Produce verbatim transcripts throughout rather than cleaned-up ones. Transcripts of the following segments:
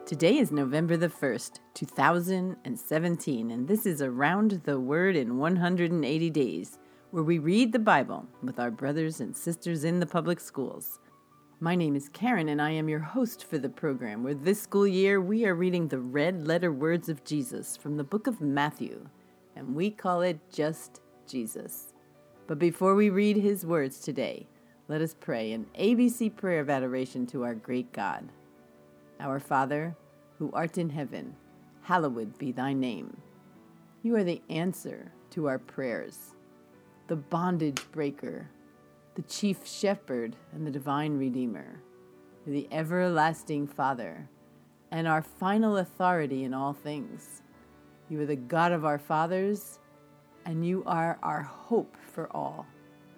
Today is November the first, two thousand seventeen, and this is Around the Word in one hundred eighty days, where we read the Bible with our brothers and sisters in the public schools. My name is Karen, and I am your host for the program, where this school year we are reading the red letter words of Jesus from the book of Matthew, and we call it Just Jesus. But before we read his words today, let us pray an A B C prayer of adoration to our great God. Our Father, who art in heaven, hallowed be thy name. You are the answer to our prayers, the bondage breaker, the chief shepherd and the divine redeemer, the everlasting Father, and our final authority in all things. You are the God of our fathers, and you are our hope for all.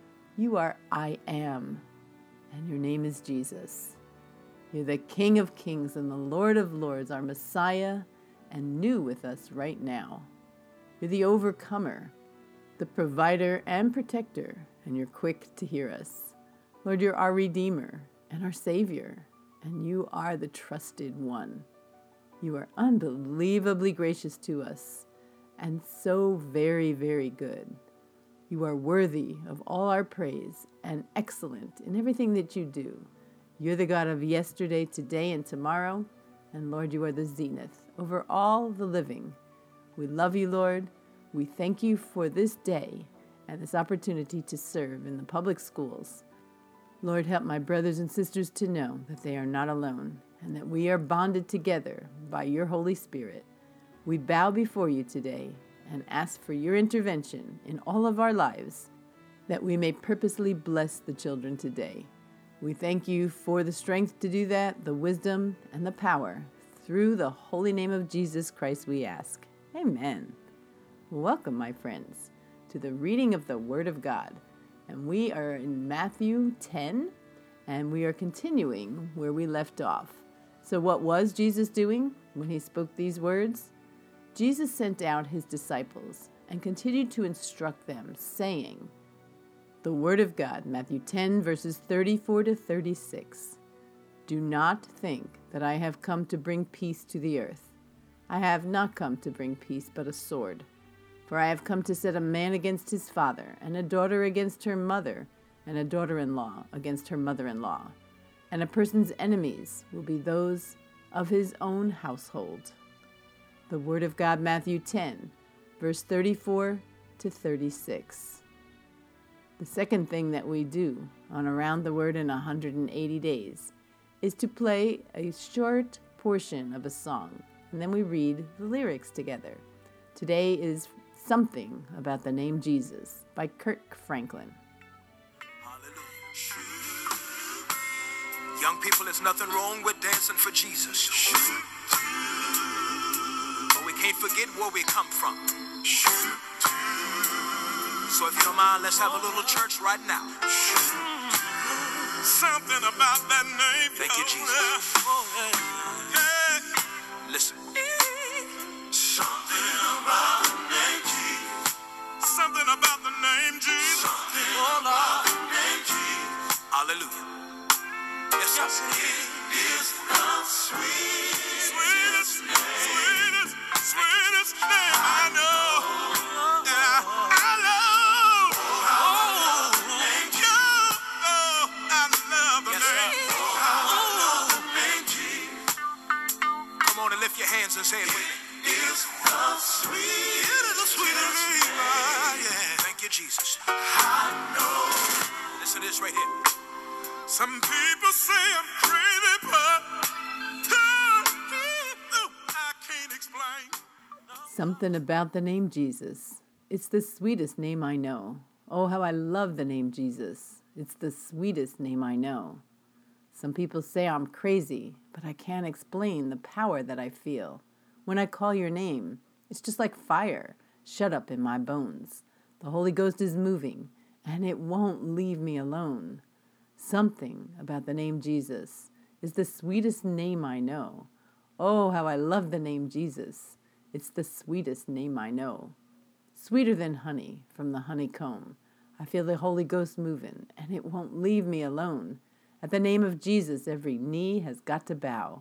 You are I Am, and your name is Jesus. You're the King of Kings and the Lord of Lords, our Messiah, and new with us right now. You're the overcomer, the provider and protector, and you're quick to hear us. Lord, you're our Redeemer and our Savior, and you are the trusted one. You are unbelievably gracious to us, and so very, very good. You are worthy of all our praise and excellent in everything that you do. You're the God of yesterday, today, and tomorrow. And Lord, you are the zenith over all the living. We love you, Lord. We thank you for this day and this opportunity to serve in the public schools. Lord, help my brothers and sisters to know that they are not alone and that we are bonded together by your Holy Spirit. We bow before you today and ask for your intervention in all of our lives, that we may purposely bless the children today. We thank you for the strength to do that, the wisdom and the power. Through the holy name of Jesus Christ we ask. Amen. Welcome, my friends, to the reading of the Word of God. And we are in Matthew ten, and we are continuing where we left off. So what was Jesus doing when he spoke these words? Jesus sent out his disciples and continued to instruct them, saying, the Word of God, Matthew ten, verses thirty-four to thirty-six. Do not think that I have come to bring peace to the earth. I have not come to bring peace, but a sword. For I have come to set a man against his father, and a daughter against her mother, and a daughter-in-law against her mother-in-law. And a person's enemies will be those of his own household. The Word of God, Matthew ten, verse thirty-four to thirty-six. The second thing that we do on Around the Word in one hundred eighty days is to play a short portion of a song, and then we read the lyrics together. Today is Something About the Name Jesus by Kirk Franklin. Hallelujah. Young people, there's nothing wrong with dancing for Jesus. But we can't forget where we come from. So if you don't mind, let's have a little church right now. Something about that name. Thank you, Jesus. Yeah. Listen. Something about the name Jesus. Something about the name Jesus. Something about the name Jesus. Hallelujah. Yes, sir. It is the sweetest, sweetest, sweetest, sweetest name I know. Yeah, I love. Lift your hands and say it with me. It's the sweet, it is the sweetest name. Yeah. Thank you, Jesus. I know. Listen to this right here. Some people say I'm crazy, but I can't explain. Something about the name Jesus. It's the sweetest name I know. Oh, how I love the name Jesus. It's the sweetest name I know. Some people say I'm crazy, but I can't explain the power that I feel. When I call your name, it's just like fire shut up in my bones. The Holy Ghost is moving, and it won't leave me alone. Something about the name Jesus is the sweetest name I know. Oh, how I love the name Jesus. It's the sweetest name I know. Sweeter than honey from the honeycomb. I feel the Holy Ghost moving, and it won't leave me alone. At the name of Jesus, every knee has got to bow.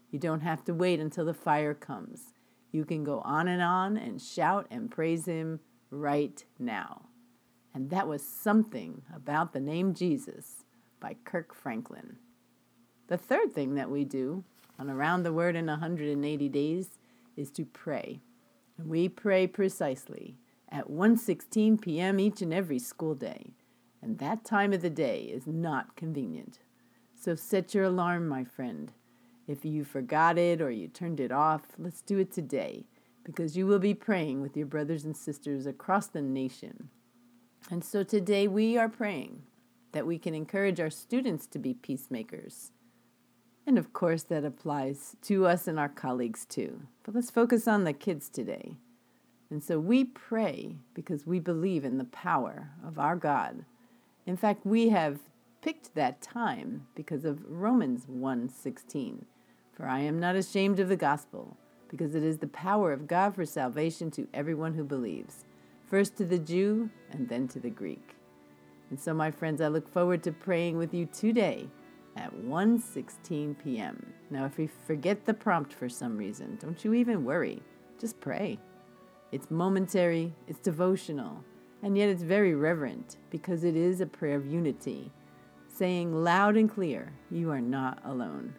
You don't have to wait until the fire comes. You can go on and on and shout and praise him right now. And that was Something About the Name Jesus by Kirk Franklin. The third thing that we do on Around the Word in one hundred eighty days is to pray. And we pray precisely at one sixteen p.m. each and every school day. And that time of the day is not convenient. So set your alarm, my friend. If you forgot it or you turned it off, let's do it today, because you will be praying with your brothers and sisters across the nation. And so today we are praying that we can encourage our students to be peacemakers. And of course that applies to us and our colleagues too. But let's focus on the kids today. And so we pray because we believe in the power of our God. In fact, we have picked that time because of Romans one sixteen. For I am not ashamed of the gospel, because it is the power of God for salvation to everyone who believes, first to the Jew and then to the Greek. And so, my friends, I look forward to praying with you today at one sixteen p.m. Now, if you forget the prompt for some reason, don't you even worry. Just pray. It's momentary, it's devotional, and yet it's very reverent, because it is a prayer of unity, saying loud and clear, you are not alone.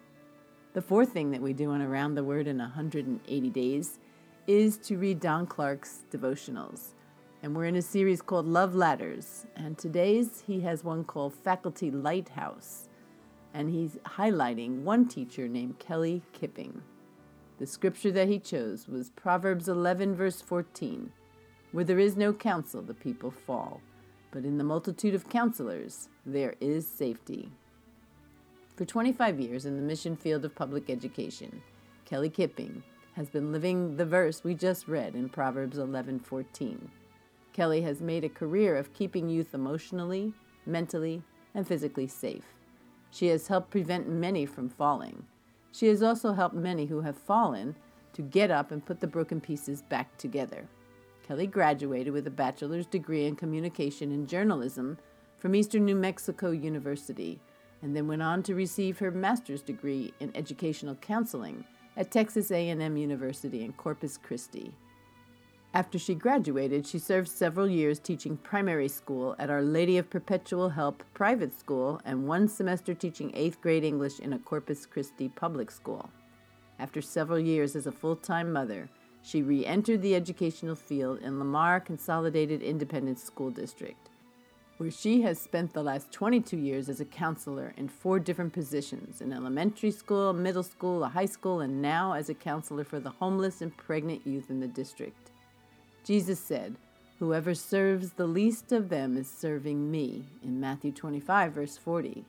The fourth thing that we do on Around the Word in one hundred eighty days is to read Don Clark's devotionals. And we're in a series called Love Ladders. And today's he has one called Faculty Lighthouse. And he's highlighting one teacher named Kelly Kipping. The scripture that he chose was Proverbs eleven, verse fourteen. Where there is no counsel, the people fall. But in the multitude of counselors, there is safety. For twenty-five years in the mission field of public education, Kelly Kipping has been living the verse we just read in Proverbs eleven fourteen. Kelly has made a career of keeping youth emotionally, mentally, and physically safe. She has helped prevent many from falling. She has also helped many who have fallen to get up and put the broken pieces back together. Kelly graduated with a bachelor's degree in communication and journalism from Eastern New Mexico University, and then went on to receive her master's degree in educational counseling at Texas A and M University in Corpus Christi. After she graduated, she served several years teaching primary school at Our Lady of Perpetual Help private school and one semester teaching eighth grade English in a Corpus Christi public school. After several years as a full-time mother, she re-entered the educational field in Lamar Consolidated Independent School District, where she has spent the last twenty-two years as a counselor in four different positions, in elementary school, middle school, a high school, and now as a counselor for the homeless and pregnant youth in the district. Jesus said, "Whoever serves the least of them is serving me," in Matthew twenty-five, verse forty.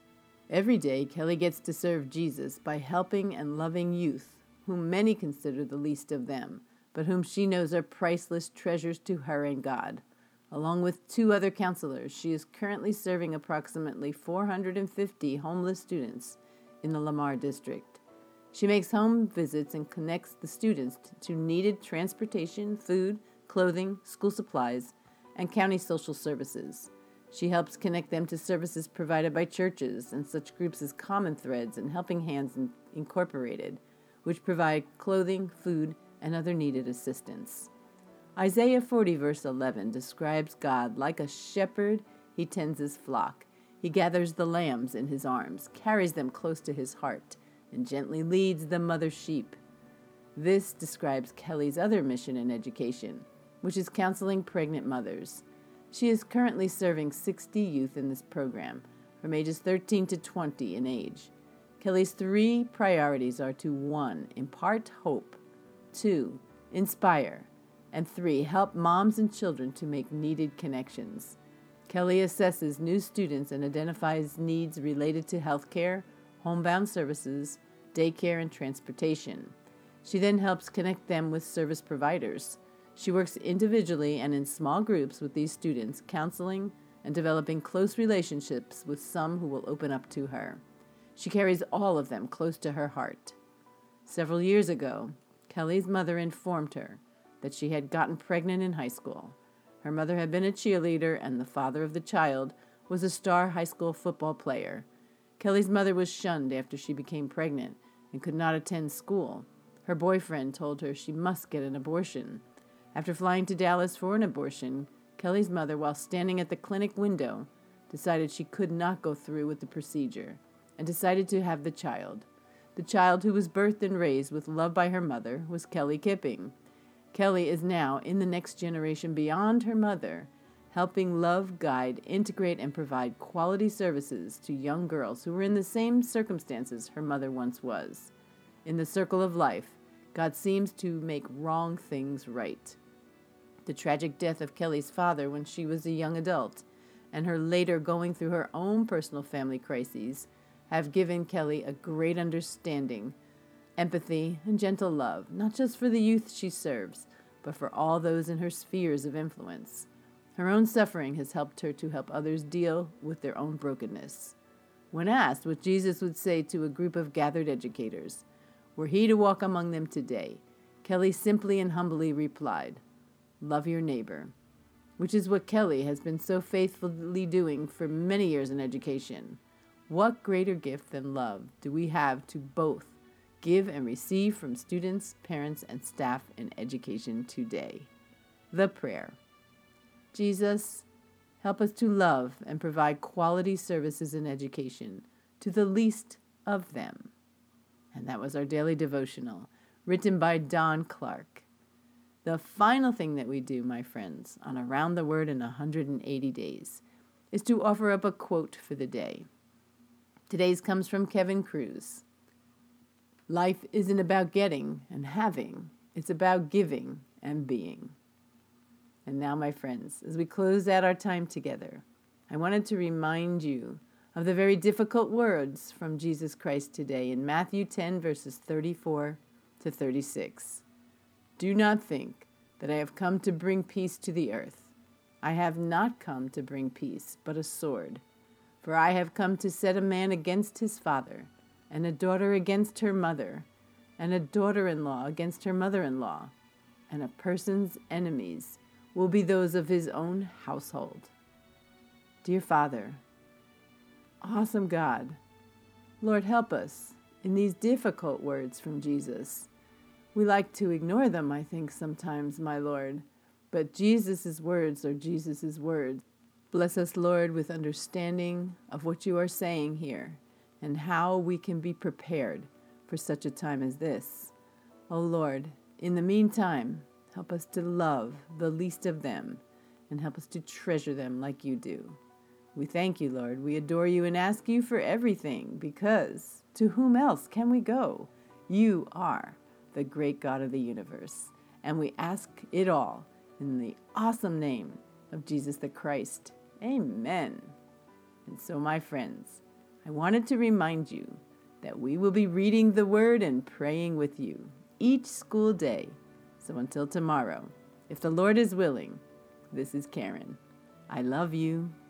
Every day, Kelly gets to serve Jesus by helping and loving youth, whom many consider the least of them, but whom she knows are priceless treasures to her and God. Along with two other counselors, she is currently serving approximately four hundred fifty homeless students in the Lamar district. She makes home visits and connects the students to needed transportation, food, clothing, school supplies, and county social services. She helps connect them to services provided by churches and such groups as Common Threads and Helping Hands Incorporated, which provide clothing, food, and other needed assistance. Isaiah forty, verse eleven, describes God like a shepherd. He tends his flock. He gathers the lambs in his arms, carries them close to his heart, and gently leads the mother sheep. This describes Kelly's other mission in education, which is counseling pregnant mothers. She is currently serving sixty youth in this program, from ages thirteen to twenty in age. Kelly's three priorities are to one, impart hope, two, inspire, and three, help moms and children to make needed connections. Kelly assesses new students and identifies needs related to healthcare, homebound services, daycare, and transportation. She then helps connect them with service providers. She works individually and in small groups with these students, counseling and developing close relationships with some who will open up to her. She carries all of them close to her heart. Several years ago, Kelly's mother informed her that she had gotten pregnant in high school. Her mother had been a cheerleader, and the father of the child was a star high school football player. Kelly's mother was shunned after she became pregnant, and could not attend school. Her boyfriend told her she must get an abortion. After flying to Dallas for an abortion, Kelly's mother, while standing at the clinic window, decided she could not go through with the procedure and decided to have the child. The child, who was birthed and raised with love by her mother, was Kelly Kipping. Kelly is now in the next generation beyond her mother, helping love, guide, integrate, and provide quality services to young girls who were in the same circumstances her mother once was. In the circle of life, God seems to make wrong things right. The tragic death of Kelly's father when she was a young adult, and her later going through her own personal family crises, have given Kelly a great understanding, empathy, and gentle love, not just for the youth she serves, but for all those in her spheres of influence. Her own suffering has helped her to help others deal with their own brokenness. When asked what Jesus would say to a group of gathered educators, were he to walk among them today, Kelly simply and humbly replied, "Love your neighbor," which is what Kelly has been so faithfully doing for many years in education. What greater gift than love do we have to both give and receive from students, parents, and staff in education today? The prayer. Jesus, help us to love and provide quality services in education to the least of them. And that was our daily devotional, written by Don Clark. The final thing that we do, my friends, on Around the Word in one hundred eighty days, is to offer up a quote for the day. Today's comes from Kevin Cruz. Life isn't about getting and having. It's about giving and being. And now, my friends, as we close out our time together, I wanted to remind you of the very difficult words from Jesus Christ today in Matthew ten, verses thirty-four to thirty-six. Do not think that I have come to bring peace to the earth. I have not come to bring peace, but a sword. For I have come to set a man against his father, and a daughter against her mother, and a daughter-in-law against her mother-in-law, and a person's enemies will be those of his own household. Dear Father, awesome God, Lord, help us in these difficult words from Jesus. We like to ignore them, I think, sometimes, my Lord, but Jesus' words are Jesus' words. Bless us, Lord, with understanding of what you are saying here and how we can be prepared for such a time as this. Oh, Lord, in the meantime, help us to love the least of them and help us to treasure them like you do. We thank you, Lord. We adore you and ask you for everything because to whom else can we go? You are the great God of the universe, and we ask it all in the awesome name of Jesus the Christ. Amen. And so, my friends, I wanted to remind you that we will be reading the Word and praying with you each school day. So until tomorrow, if the Lord is willing, this is Karen. I love you.